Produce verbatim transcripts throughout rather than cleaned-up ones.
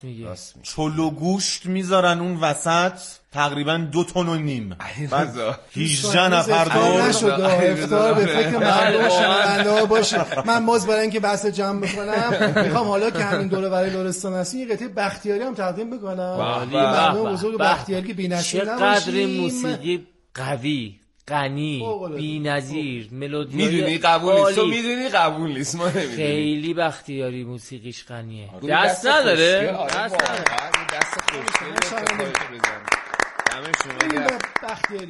چلو گوشت میذارن اون وسط تقریبا دو تن و نیم. بعد هجده نفر دور نشد افطار به فکر مردم شنونده باشه. من باز برای اینکه بحث جمع بکنم میخوام حالا که همین دوره برای لرستان هستیم یه قطعه بختیاری هم تقدیم بکنم. مردم بزرگ بختیاری که بی‌نظیر چقدر موسیقی قوی، غنی، بی‌نظیر، ملودی میدونی قبول نیست. تو میدونی قبول نیست. ما نمیدونیم. خیلی بختیاری موسیقیش غنیه. دست نداره. دست نداره. دست خوش. همه شما یه بختیاری.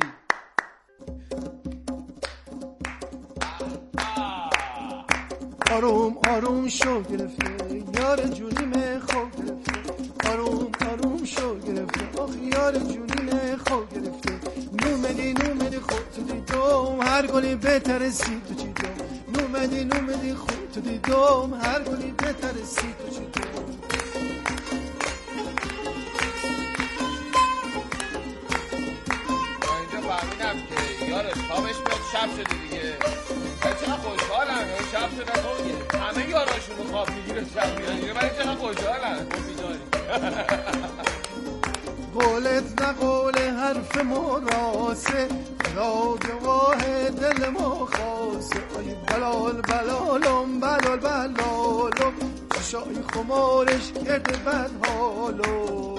آروم آروم شو گرفته یار جونیم خوب گرفته. آروم آروم شو گرفته آخ یار جونیم خوب گرفته. نومدی نومدی خود تو دیدم هر گلی بهتر سی تو چی دم. نومدی نومدی خود تو دیدم هر گلی بهتر سی تو چی دم. اینجا فهمیدم که یارش خوابش میاد شب شده دیگه. چقدر خوشحالم شب شده خوابه. همه یاراشون رو خواب میگیره شب میاد. من چقدر خوشحالم. قولت نه قول حرف مراسه راگواه دل ما خاصه. ای بلال بلالم بلال بلالم چشای خمارش کرده بد حالو.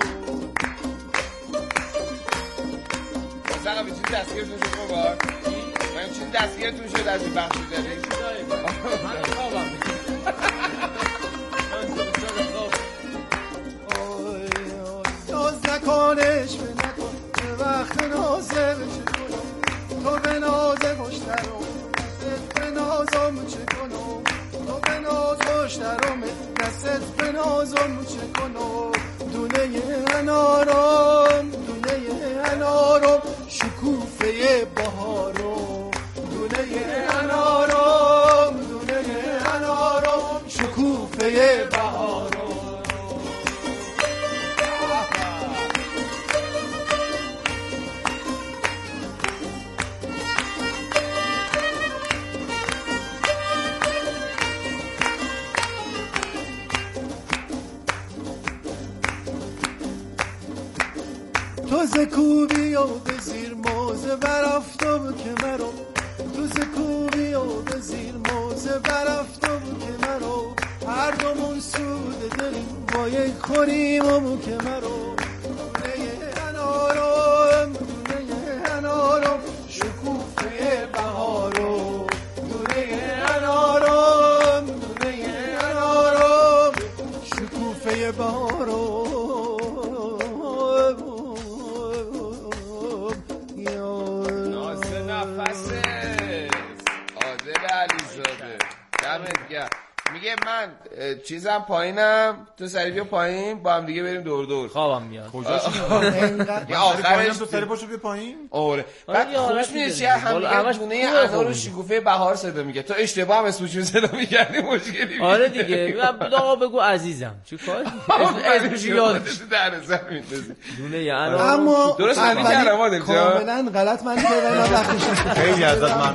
مثلا به چیز دستگیرتون شد خوبار؟ من چیز دستگیرتون شد از این بخشی داره؟ من خوابم ناز نکنش به نکن چه وقت نازه بشه کنم. تو به نازه خوشترم دستت به نازم چه کنم. تو به ناز خوشترم دستت به نازم چه کنم. دونه انارم دونه انارم شکوفه بهارم. دونه انارم دونه انارم شکوفه بهارم. تو زکوبی و بزیر موزه برافتم که مرو. تو زکوبی و بزیر موزه برافتم که مرو. هر دومون سود داریم با یک خوریم و که مرو. دونه انارم دونه انارم شکوفه بهارم. دونه انارم دونه انارم شکوفه بهارم. میگه من چیزم پایینم تو سری بیا پایین با هم دیگه بریم دور دور. خوابم میاد. کجاش یا آخرش تو سری پاشو بیا پایین. آره بعد خوبش میشه چه همش دونه انار و شکوفه بهار صدا میگه. تو اشتباه هم اسمشون صدا میگردی مشکلی. آره دیگه آقا بگو عزیزم چیکار اسمش یاد در زمین دونه انار. اما درست میگردم آدم کاملا غلط من کردم وقتش. خیلی ازت ممنون.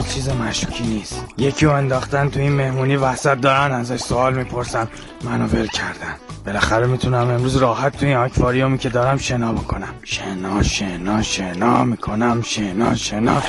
چیز مشکی نیست. یکی رو انداختن تو این مهمونی وسط دارن ازش سوال میپرسن، منو ول کردن. بالاخره میتونم امروز راحت تو این آکواریومی که دارم شنا بکنم. شنا شنا شنا میکنم شنا شنا.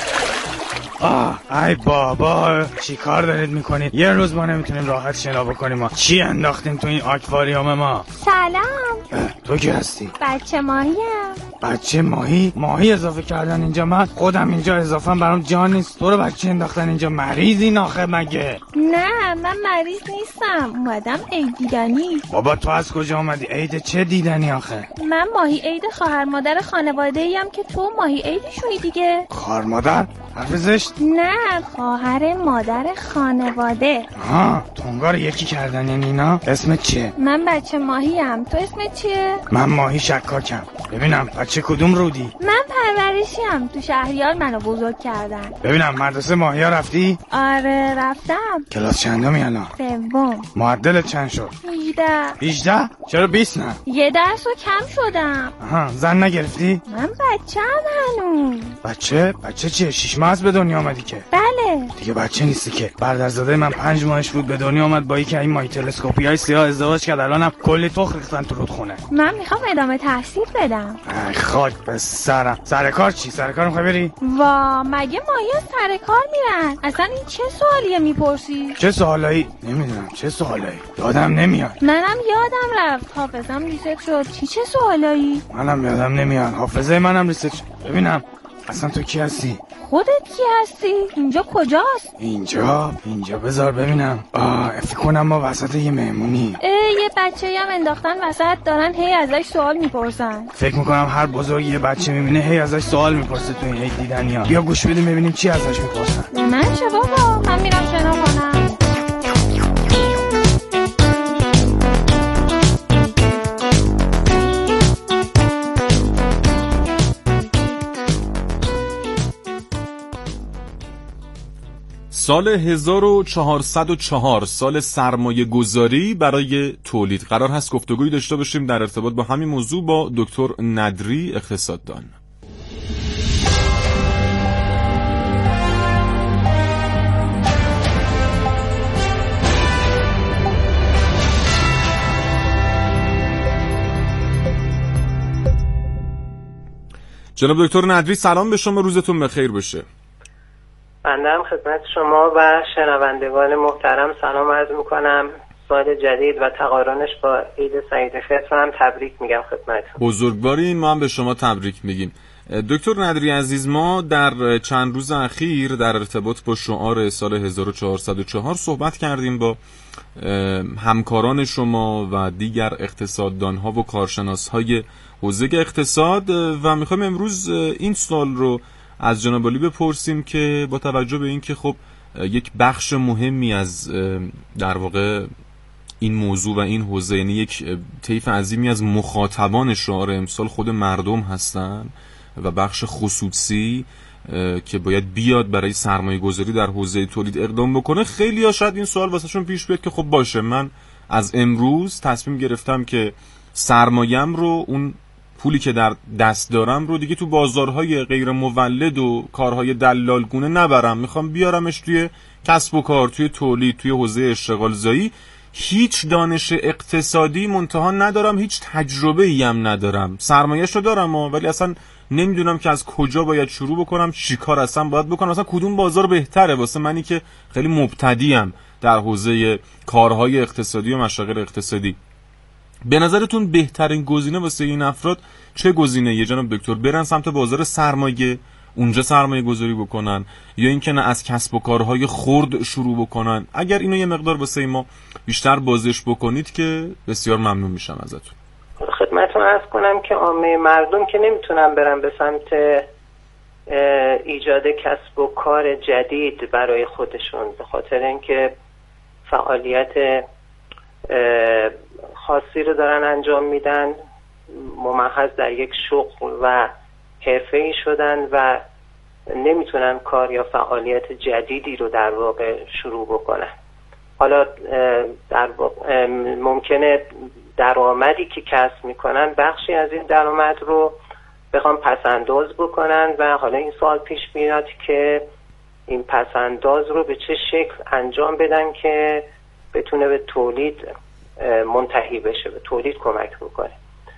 آه ای بابا چی کار دارید میکنید؟ یه روز ما نمیتونیم راحت شنا بکنیم. ما چی انداختیم تو این آکواریوم ما؟ سلام. تو کی هستی؟ بچه ماهیم. بچه ماهی؟ ماهی اضافه کردن اینجا؟ من خودم اینجا اضافه برام جان نیست. تو رو بچه انداختن اینجا؟ مریضی ناخه مگه؟ نه من مریض نیستم، اومدم عید دیدنی. بابا تو از کجا اومدی؟ عید چه دیدنی آخه؟ من ماهی عید خواهر مادر خانواده ایم که تو ماهی عیدشونی دیگه. خواهر مادر؟ حرف زشت؟ نه خواهر مادر خانواده. ها تونگار یکی کردن یعنی اینا؟ اسمت چیه؟ من بچه ماهیم. تو اسمت چیه؟ من ماهی شکاکم. ببینم بچه کدوم رودی؟ من پرورشیم، تو شهریار منو بزرگ کردن. ببینم مدرسه ماهی ها رفتی؟ آره رفتم. کلاس چندمی الان؟ سوم. معدلت چند شد؟ هجده. هجده؟ چرا بیست نه؟ یه درس رو کم شدم. آها زن نگرفتی؟ من بچه هم هنوز. بچه؟ بچه چیه؟ شیش ماه از به دنیا آمدی که؟ بله. دیگه بچه نیستی که. برادرزاده من پنج ماهش بود به دنیا آمد، با یکی این ماهی تلسکوپی های سیاه ازدواج کرد، الانم کلی تخم ریختن تو رودخونه. من میخوام ادامه تحصیل بدم. ای خاک به سرم. سر کار چی؟ سر کار میخوای بری؟ وا مگه ماهی سر کار میرن؟ اصلا این چه سوالیه میپرسی؟ چه سوالایی؟ نمیدونم چه سوالایی. یادم نمیاد. منم یادم رفت، حافظم ریست شد. چی چه سوالایی؟ منم یادم نمیاد. حافظه منم ریست شد. ببینم اصلا تو کی هستی؟ خودت کی هستی؟ اینجا کجاست؟ اینجا؟ اینجا بذار ببینم. آه فکر کنم ما وسط یه مهمونی. اه یه بچه‌ای هم انداختن وسط، دارن هی ازش سوال میپرسن. فکر میکنم هر بزرگی یه بچه میبینه هی ازش سوال میپرسه تو این عید دیدنیا. بیا گوش بدیم ببینیم چی ازش میپرسن. به من چه بابا؟ من میرم شنا کنم. سال هزار و چهارصد و چهار سال سرمایه گذاری برای تولید. قرار هست گفتگویی داشته باشیم در ارتباط با همین موضوع با دکتر ندری اقتصاددان. جناب دکتر ندری سلام به شما، روزتون بخیر باشه. بنده هم خدمت شما و شنوندگان محترم سلام عرض میکنم. سال جدید و تقارنش با عید سعید فطر هم تبریک میگم خدمتتون. بزرگوارین، ما هم به شما تبریک میگیم. دکتر ندری عزیز، ما در چند روز اخیر در ارتباط با شعار سال هزار و چهارصد و چهار صحبت کردیم با همکاران شما و دیگر اقتصاددانها و کارشناسهای حوزه اقتصاد و میخوایم امروز این سوال رو از جناب عالی بپرسیم که با توجه به این که خب یک بخش مهمی از در واقع این موضوع و این حوزه، یعنی یک طیف عظیمی از مخاطبان شعار امسال خود مردم هستن و بخش خصوصی که باید بیاد برای سرمایه گذاری در حوزه تولید اقدام بکنه، خیلی ها شاید این سوال واسهشون پیش بیاد که خب باشه من از امروز تصمیم گرفتم که سرمایه‌ام رو، اون پولی که در دست دارم رو دیگه تو بازارهای غیر مولد و کارهای دلالگونه نبرم، میخوام بیارمش توی کسب و کار، توی تولید، توی حوزه اشتغال زایی. هیچ دانش اقتصادی منتها ندارم، هیچ تجربه ای هم ندارم، سرمایه‌اش رو دارم ولی اصلا نمیدونم که از کجا باید شروع بکنم، چی کار اصلا باید بکنم، اصلا کدوم بازار بهتره واسه منی که خیلی مبتدیم در حوزه کارهای اقتصادی و مشاغل اقتصادی. به نظرتون بهترین گزینه واسه این افراد چه گزینه یه جناب دکتر؟ برن سمت بازار سرمایه، اونجا سرمایه گذاری بکنن، یا اینکه نه از کسب و کارهای خرد شروع بکنن؟ اگر اینو یه مقدار واسه ما بیشتر بازش بکنید که بسیار ممنون میشم ازتون. خدمتتون عرض کنم که عامه مردم که نمیتونن برن به سمت ایجاد کسب و کار جدید برای خودشون، به خاطر اینکه فعالیت خاصی رو دارن انجام میدن، ممحض در یک شغل و حرفه‌ای شدن و نمیتونن کار یا فعالیت جدیدی رو در واقع شروع بکنن. حالا در واقع ممکنه درآمدی که کسب میکنن بخشی از این درآمد رو بخوام پس انداز بکنن و حالا این سوال پیش میاد که این پسنداز رو به چه شکل انجام بدن که بتونه به تولید منتهی بشه، به تولید کمک بکنه.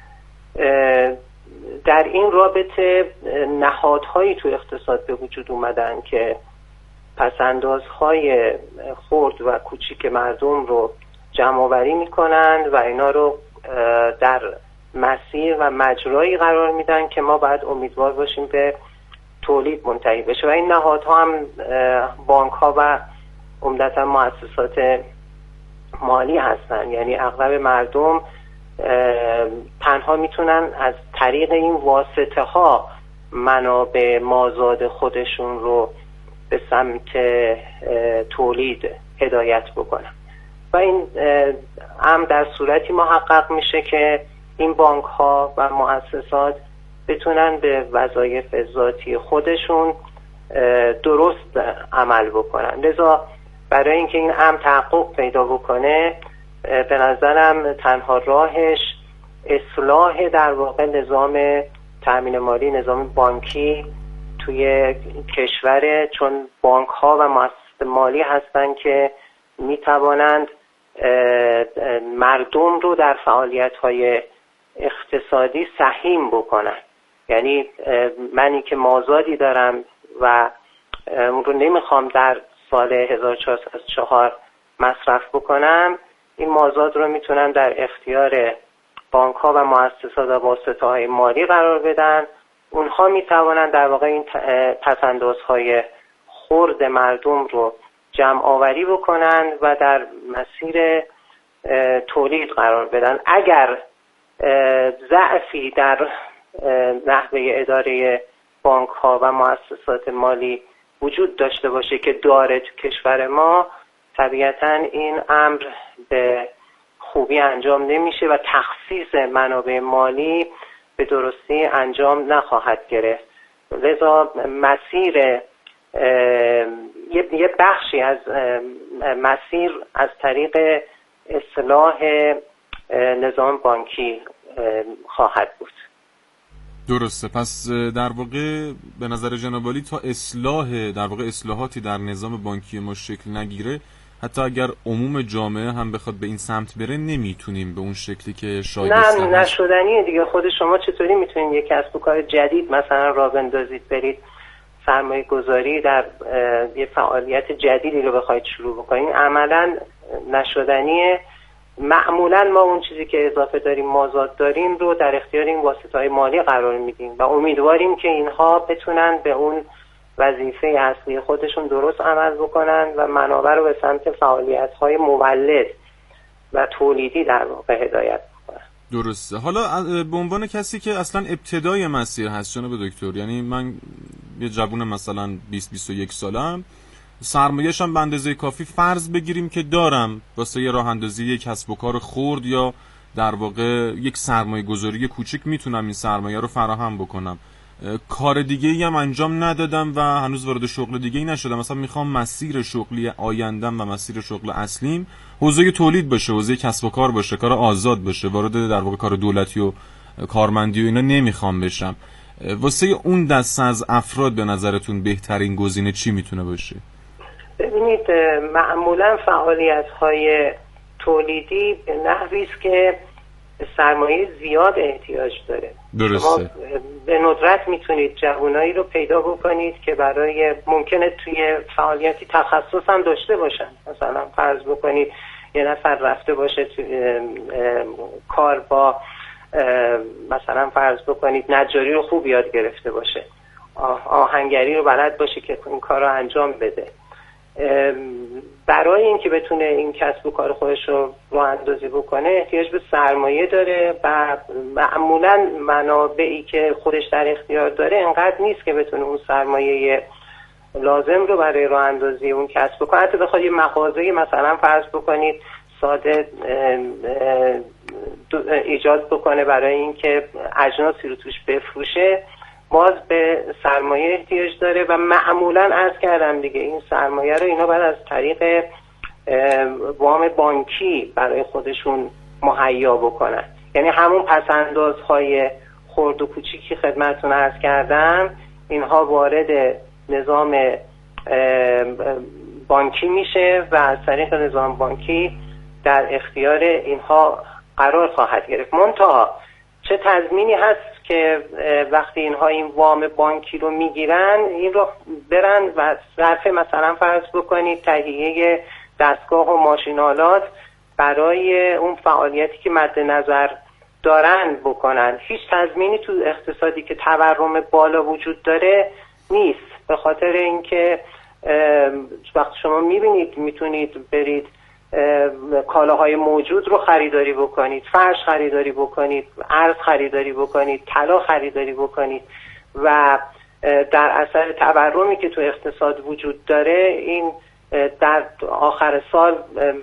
در این رابطه نهادهایی تو اقتصاد به وجود اومدن که پسندازهای خرد و کوچیک مردم رو جمع آوری میکنن و اینا رو در مسیر و مجرایی قرار میدن که ما باید امیدوار باشیم به تولید منتهی بشه. و این نهادها هم بانک ها و عمدتا مؤسسات مالی هستن. یعنی اغلب مردم تنها میتونن از طریق این واسطه ها منابع مازاد خودشون رو به سمت تولید هدایت بکنن و این هم در صورتی محقق میشه که این بانک ها و مؤسسات بتونن به وظایف ذاتی خودشون درست عمل بکنن. لذا برای اینکه این امر تحقق پیدا بکنه به نظرم تنها راهش اصلاح در واقع نظام تأمین مالی، نظام بانکی توی کشور، چون بانک ها و مؤسسات مالی هستن که می توانند مردم رو در فعالیت های اقتصادی سهیم بکنن. یعنی منی که مازادی دارم و اون رو نمیخوام در سال هزار و چهارصد و چهار مصرف بکنم، این مازاد رو میتونن در اختیار بانک ها و مؤسسات و واسطه های مالی قرار بدن. اونها میتوانن در واقع این پسندازهای خرد مردم رو جمع آوری بکنن و در مسیر تولید قرار بدن. اگر ضعفی در نحوه اداره بانک ها و مؤسسات مالی وجود داشته باشه که داره تو کشور ما، طبیعتاً این امر به خوبی انجام نمیشه و تخصیص منابع مالی به درستی انجام نخواهد گرفت. لذا مسیر یه بخشی از مسیر از طریق اصلاح نظام بانکی خواهد بود. درسته. پس در واقع به نظر جناب عالی تا اصلاح در واقع اصلاحاتی در نظام بانکی ما شکل نگیره، حتی اگر عموم جامعه هم بخواد به این سمت بره، نمیتونیم به اون شکلی که شایسته نه نشدنیه دیگه. خود شما چطوری میتونید یک کسب و کار جدید مثلا راه بندازید، برید سرمایه گذاری در یه فعالیت جدیدی رو بخواید شروع بکنید؟ عملا نشدنیه. معمولا ما اون چیزی که اضافه داریم، مازاد داریم، رو در اختیار این واسطه‌های مالی قرار میدیم و امیدواریم که اینها بتونن به اون وظیفه اصلی خودشون درست عمل بکنن و منابع رو به سمت فعالیت‌های مولد و تولیدی در واقع هدایت بکنن. درسته. حالا به عنوان کسی که اصلا ابتدای مسیر هست جناب دکتر، یعنی من یه جوون مثلا بیست بیست و یک سالم، سرمایه‌شم به اندازه کافی فرض بگیریم که دارم واسه یه راه اندازی یک کسب و کار خرد یا در واقع یک سرمایه گذاری کوچیک میتونم این سرمایه رو فراهم بکنم. کار دیگه ای هم انجام ندادم و هنوز وارد شغل دیگه ای نشدم. مثلا میخوام مسیر شغلی آیندم و مسیر شغل اصلیم حوزه تولید باشه، حوزه کسب و کار باشه، کار آزاد باشه، وارد در واقع کار دولتی و کارمندی و اینا نمیخوام بشم. واسه اون دسته از افراد به نظرتون بهترین گزینه چی میتونه باشه؟ ببینید، معمولا فعالیت‌های تولیدی به نحوی است که سرمایه زیاد احتیاج داره. درسته. به ندرت میتونید جوانایی رو پیدا بکنید که برای ممکنه توی فعالیتی تخصص هم داشته باشن. مثلا فرض بکنید یه نفر رفته باشه توی کار با مثلا فرض بکنید نجاری رو خوب یاد گرفته باشه، آهنگری رو بلد باشه که این کار رو انجام بده. برای اینکه بتونه این کسب و کار خودش رو راه اندازی بکنه احتیاج به سرمایه داره و معمولا منابعی که خودش در اختیار داره انقدر نیست که بتونه اون سرمایه لازم رو برای راه اندازی اون کسب و کار، حتی بخواد یه مغازه مثلا فرض بکنید ساده ایجاد بکنه برای اینکه اجناسی رو توش بفروشه، باز به سرمایه احتیاج داره و معمولا عرض کردم دیگه این سرمایه رو اینا باید از طریق وام بانکی برای خودشون مهیا بکنن. یعنی همون پسندازهای خرد و کوچیکی خدمتتون عرض کردم، اینها وارد نظام بانکی میشه و از طریق نظام بانکی در اختیار اینها قرار خواهد گرفت. منتها چه تضمینی هست که وقتی اینها این وام بانکی رو میگیرن این رو برن و صرف مثلا فرض بکنید تهیه دستگاه و ماشین‌آلات برای اون فعالیتی که مد نظر دارن بکنن؟ هیچ تضمینی تو اقتصادی که تورم بالا وجود داره نیست، به خاطر اینکه وقتی شما میبینید میتونید برید کالاهای موجود رو خریداری بکنید، فرش خریداری بکنید، ارز خریداری بکنید، طلا خریداری بکنید و در اثر تورمی که تو اقتصاد وجود داره این در آخر سال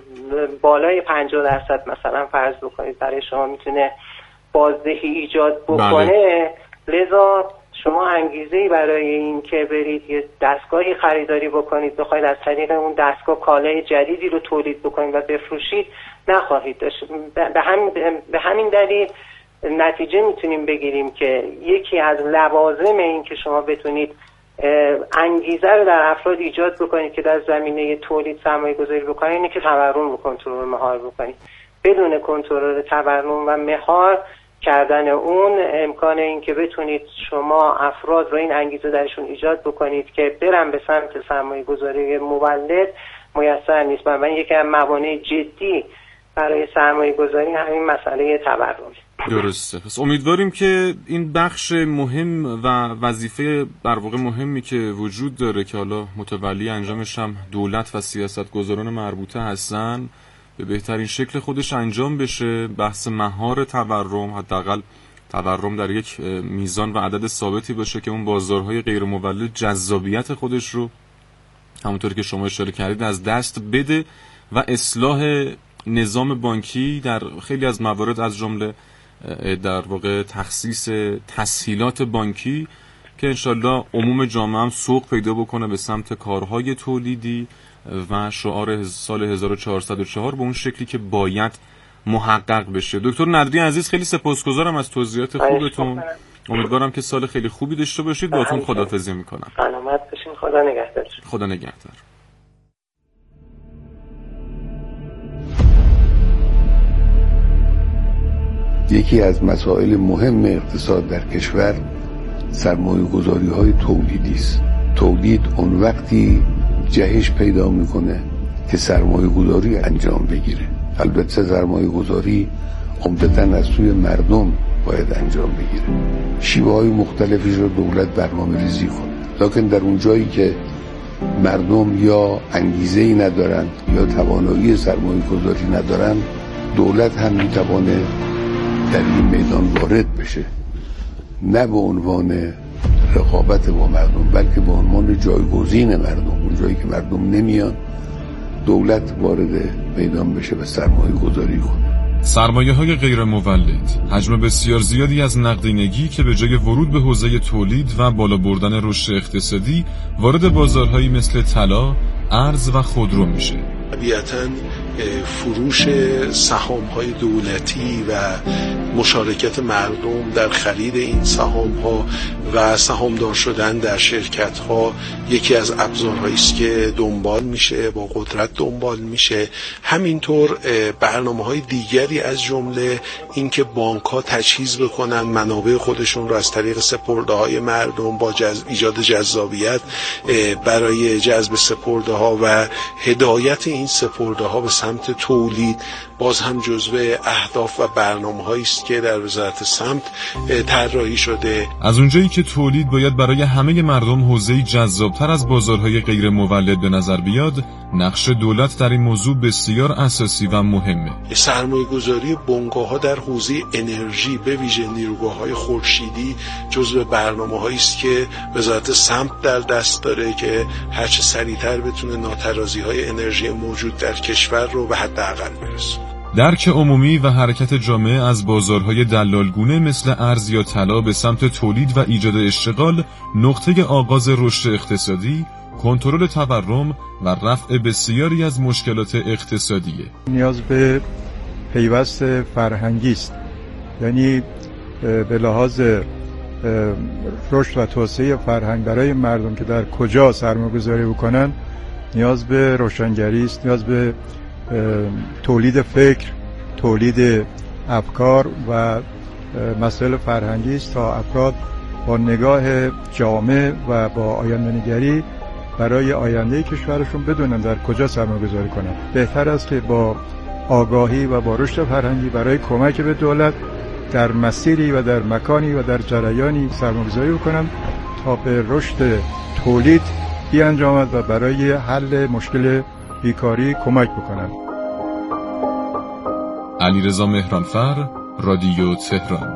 بالای پنجاه درصد مثلا فرض بکنید برای شما میتونه بازدهی ایجاد بکنه. لذا شما انگیزه‌ای برای این که برید یه دستگاهی خریداری بکنید، بخواید از طریق اون دستگاه کالای جدیدی رو تولید بکنید و بفروشید نخواهید داشت. به همین به همین دلیل نتیجه میتونیم بگیریم که یکی از لوازم این که شما بتونید انگیزه رو در افراد ایجاد بکنید که در زمینه تولید سرمایه گذاری بکنید اینه که تورم رو کنترل مهار بکنید. بدون کنترل تورم و مهار کردن اون امکان این که بتونید شما افراد رو این انگیزه درشون ایجاد بکنید که برن به سمت سرمایه گذاری مولد میسر نیست. من یکی از موانع جدی برای سرمایه گذاری همین مسئله تورم. درسته. پس امیدواریم که این بخش مهم و وظیفه در واقع مهمی که وجود داره که حالا متولی انجامش هم دولت و سیاستگزاران مربوطه هستن به بهترین شکل خودش انجام بشه. بحث مهار تورم، حداقل تورم در یک میزان و عدد ثابتی باشه که اون بازارهای غیر مولد جذابیت خودش رو همونطور که شما اشاره کردید از دست بده و اصلاح نظام بانکی در خیلی از موارد از جمله در واقع تخصیص تسهیلات بانکی که انشالله عموم جامعه هم سوق پیدا بکنه به سمت کارهای تولیدی و شعار سال هزار و چهارصد و چهار به اون شکلی که باید محقق بشه. دکتر ندری عزیز خیلی سپاسگزارم از توضیحات خوبتون. امیدوارم که سال خیلی خوبی داشته باشید. باهاتون خداحافظی میکنم. سلامت باشین. خدا نگهدار. خدا نگهدار. یکی از مسائل مهم اقتصاد در کشور سرمایه گذاری های تولیدی است. تولید اون وقتی جهش پیدا میکنه که سرمایه گذاری انجام بگیره. البته سرمایه گذاری عمدتاً از سوی مردم باید انجام بگیره. شیوه های مختلفی رو دولت برنامه ریزی کنه، لکن در اون جایی که مردم یا انگیزه‌ای ندارن یا توانایی سرمایه گذاری ندارن، دولت هم میتوانه در این میدان وارد بشه، نه به عنوان رقابت با مردم بلکه به عنوان جایگزین مردم. اون جایی که مردم نمیان دولت وارد میدان بشه و سرمایه گذاری کنه. سرمایه های غیر مولد، حجم بسیار زیادی از نقدینگی که به جای ورود به حوزه تولید و بالا بردن رشد اقتصادی وارد بازارهایی مثل طلا، ارز و خودرو میشه. طبیعتاً فروش سهام‌های دولتی و مشارکت مردم در خرید این سهام‌ها و سهامدار شدن در شرکت‌ها یکی از ابزارهایی است که دنبال میشه، با قدرت دنبال میشه. همینطور برنامه‌های دیگری از جمله اینکه بانک‌ها تجهیز بکنن منابع خودشون رو از طریق سپرده‌های مردم با جذب ایجاد جذابیت برای جذب سپرده‌ها و هدایت این سپرده‌ها به سمت تولید باز هم جزو اهداف و برنامه‌هایی است که در وزارت سمت طراحی شده. از اونجایی که تولید باید برای همه مردم حوزه‌ای جذاب‌تر از بازارهای غیر مولد به نظر بیاد، نقش دولت در این موضوع بسیار اساسی و مهمه. سرمایه‌گذاری بنگاه‌ها در حوزه انرژی به ویژه نیروگاه‌های خورشیدی جزو برنامه‌هایی است که وزارت سمت در دست داره که هرچه سریعتر بتونه ناترازی‌های انرژی موجود در کشور رو به حداقل برسونه. درک عمومی و حرکت جامعه از بازارهای دلالگونه مثل ارز یا طلا به سمت تولید و ایجاد اشتغال نقطه آغاز رشد اقتصادی، کنترل تورم و رفع بسیاری از مشکلات اقتصادیه. نیاز به پیوست فرهنگی است، یعنی به لحاظ رشد و توسعه فرهنگ برای مردم که در کجا سرمایه‌گذاری بکنن نیاز به روشنگری است، نیاز به تولید فکر، تولید افکار و مسائل فرهنگی است تا افراد با نگاه جامع و با آینده‌نگری برای آینده کشورشون بدونن در کجا سرمایه‌گذاری کنن. بهتر است که با آگاهی و با رشد فرهنگی برای کمک به دولت در مسیری و در مکانی و در جریانی سرمایه‌گذاری بکنن تا به رشد تولید بیانجامد و برای حل مشکل بیکاری کمک بکنن. علیرضا مهرانفر، رادیو تهران.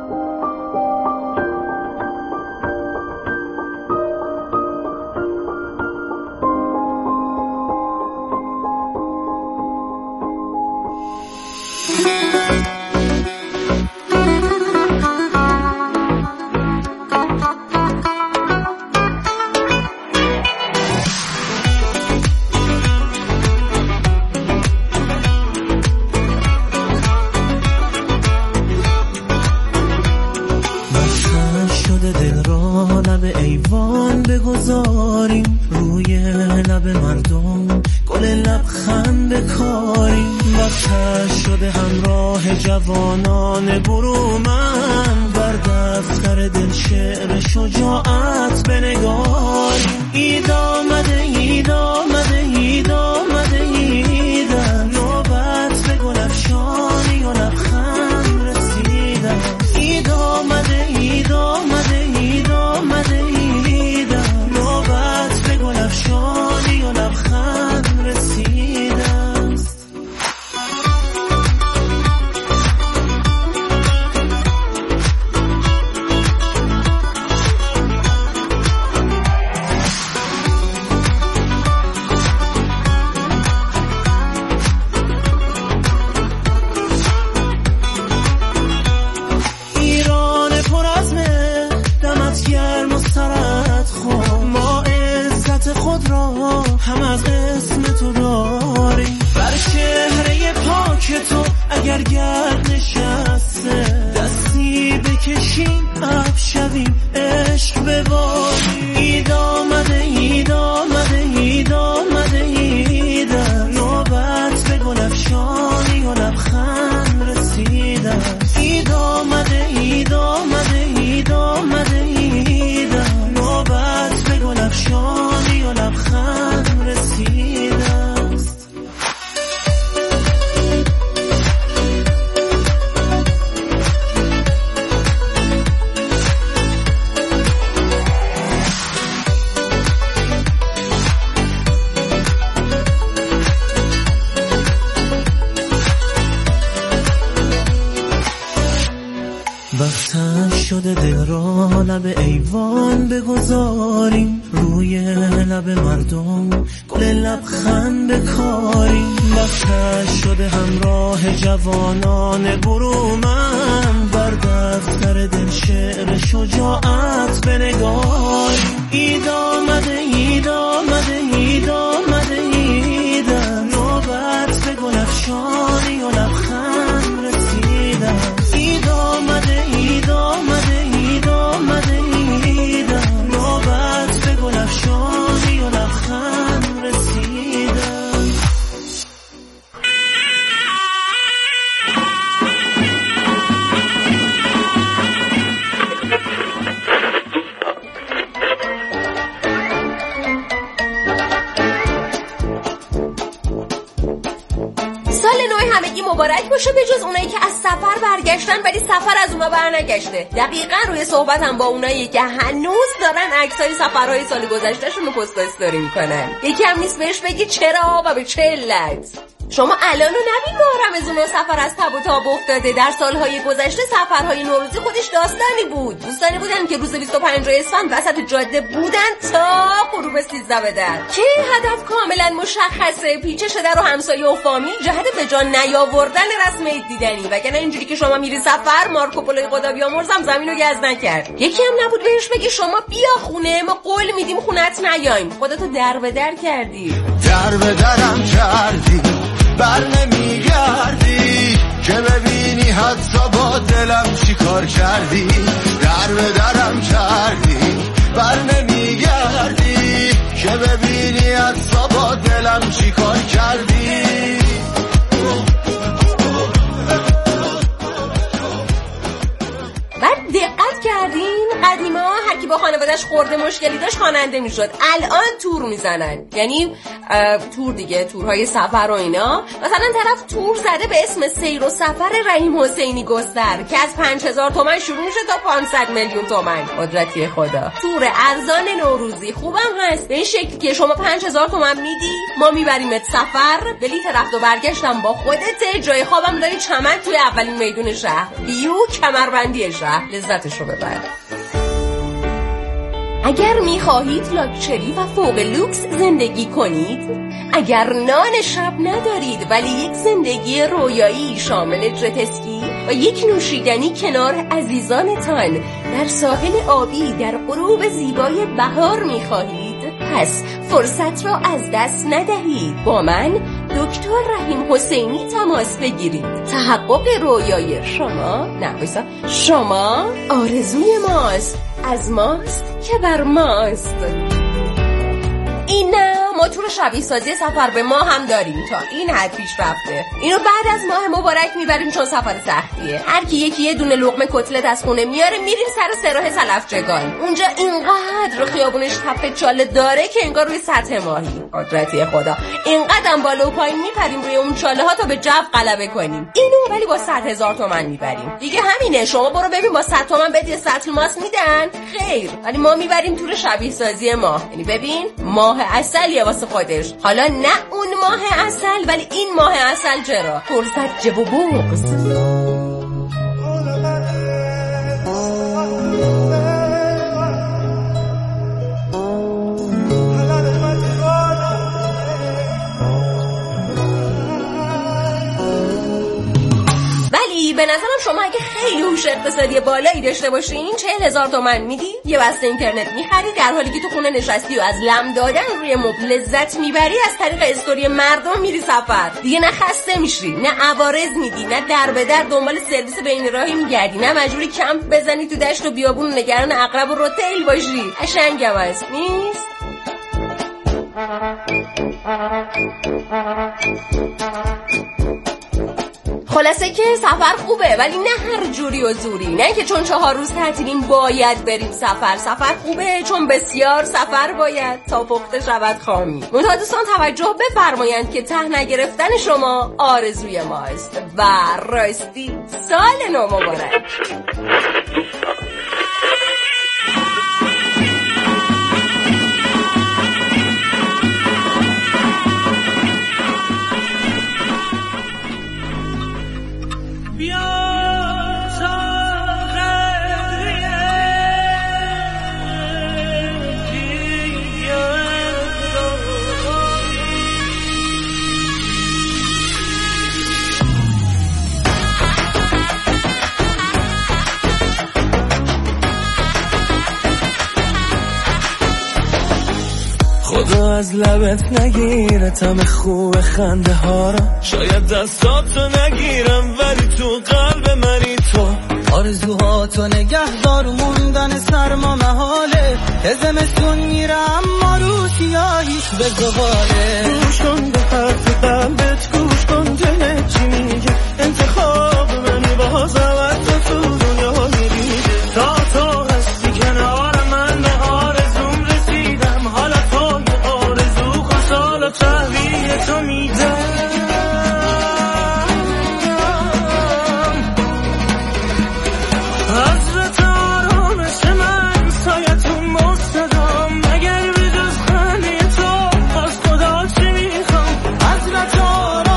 وقتم شده دل را لب ایوان بگذاریم، روی لب مردم گل لبخند بکاریم. وقتش شده همراه جوانان برومند، بر دفتر دل شعر شجاعت بنگاریم. اید آمده اید آمده اید آمده ایدم، نوبت به گل افشانی و لبخند رسیدم. اید آمده اید آمده اید آمده ایدم، نوبت به گل افشانی و لبخند رسیدم. مبارک باشه به جز اونایی که از سفر برگشتن ولی سفر از اونا برنگشته. دقیقاً روی صحبتم با اونایی که هنوز دارن عکسای سفرهای سال گذشتهشون رو پست استوری میکنن. یکی هم نیست بهش بگی چرا و به چه علت. شما الانو نبین ماه رمضون و سفر از تب و تاب افتاده. در سالهای گذشته سفرهای نوروزی خودش داستانی بود. دوستانی بودن که روز بیست و پنج اسفند وسط جاده بودن تا غروب سیزده بدر که هدف کاملا مشخصه، پیچش در و همسایه و فامیل جهت به جان نیاوردن رسم عید دیدنی. وگرنه اینجوری که شما میری سفر مارکوپولوی خدا بیامرزم زمینو گز نکرد. یکی هم نبود بهش بگی شما بیا خونه، ما قول میدیم خونت نیایم. خودتو در به در کردی، در به درم کردی، بر نمیگردی. که ببینی حتی با دلم چی کار کردی، در به درم کردی بر نمیگردی، که ببینی حتی با دلم چی کار کردی. بعد دقت کردین قدیما هر کی با خانواده‌اش خورده مشکلی داشت خواننده میشد، الان تور میزنن، یعنی تور دیگه، تورهای سفر و اینا. مثلا طرف تور زده به اسم سیر و سفر رحیم حسینی گستر که از پنج هزار تومن شروع میشه تا پانصد میلیون تومن. قدرتی خدا. تور ارزان نوروزی خوبم هست، به این شکلی که شما پنج هزار تومن میدی، ما میبریمت سفر، بلیط رفت و برگشتم با خودت، جای خوابم داری چمن توی اولین میدون شهر، بیو کمربندی شهر، لذتش رو ببر. اگر میخواهید لاکچری و فوق لوکس زندگی کنید، اگر نان شب ندارید ولی یک زندگی رویایی شامل جتسکی و یک نوشیدنی کنار عزیزانتان در ساحل آبی در غروب زیبای بهار میخواهید، پس فرصت را از دست ندهید. با من دکتر رحیم حسینی تماس بگیرید. تحقق رویای شما نه بایسا شما آرزوی ماست، از ماست که بر ماست. این نه ما تور شبیه سازی سفر به ما هم داریم، تا این حد پیش رفته. اینو بعد از ماه مبارک میبریم چون سفر سختیه. هر کی یکی یه دونه لقمه کتلت از خونه میاره، میریم سر سراح سلفچگان. اونجا اینقدر خیابونش تپه چاله داره که انگار روی سطح ماهی. قدرتی خدا. اینقدر بالا و پایین میپریم روی اون چاله ها تا به جو غلبه کنیم. اینو ولی با صد هزار تومن میبریم. دیگه همینه، شما برو ببین با صد تومن بهت یه سطل ماست میدن؟ خیر، ولی ما میبریم تور شبیه سازی ماه. یعنی ببین ماه عسلیه واسه خودش. حالا نه اون ماه عسل، ولی این ماه عسل چرا؟ فرصت جب و بغض. به نظرم شما اگه خیلی هوش اقتصادی بالایی داشته باشین، چهل هزار تومن میدی، یه بسته اینترنت میخری، در حالی که تو خونه نشستی و از لم دادن روی مبل لذت میبری، از طریق استوری مردم میری سفر. دیگه نه خسته میشی، نه عوارض میدی، نه در به در دنبال سرویس بین راهی میگردی، نه مجبوری کمپ بزنی تو دشت و بیابون نگران عقرب و روتیل باشی. قشنگم هست نیست؟ خلاصه که سفر خوبه، ولی نه هر جوری و زوری. نه که چون چهار روز تعطیلیم باید بریم سفر. سفر خوبه چون بسیار سفر باید تا پخته شود خامی. منتها دوستان توجه بفرمایند که ته نگرفتن شما آرزوی ماست و راستی سال نو مبارک. خدا از لبت نگیره تم خوب خنده ها را، شاید دستاتو نگیرم ولی تو قلب منی تو. آرزوهاتو نگهدار موندن سرما محاله، که زمستون میره اما رو سیاهیش به زغاله. گوش کن به حرف قلبت، گوش کن دلت چی میگه، انتخاب منی باز عوض تو دنیا میریده. تا تو هستی کنار من به آرزوم رسیدم، حالا تو یه آرزو خوشحال و تحویل تو میدم. حضرت آرامش من سایتون مستدام، مگر به جز خنده تو باز خدا چی میخوام. حضرت آرامش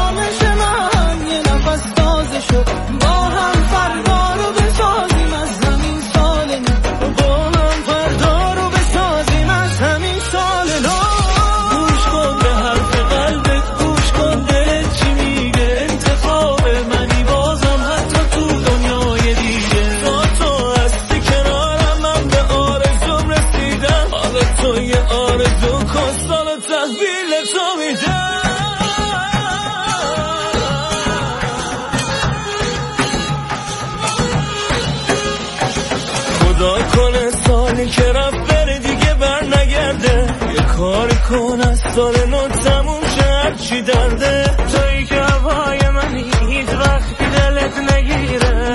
اونی که رفت بره دیگه بر نگرده. یه کاری کن از سال نو تموم شه هرچی درده. تویی که هوای منی هیچ وقت دلت نگیره.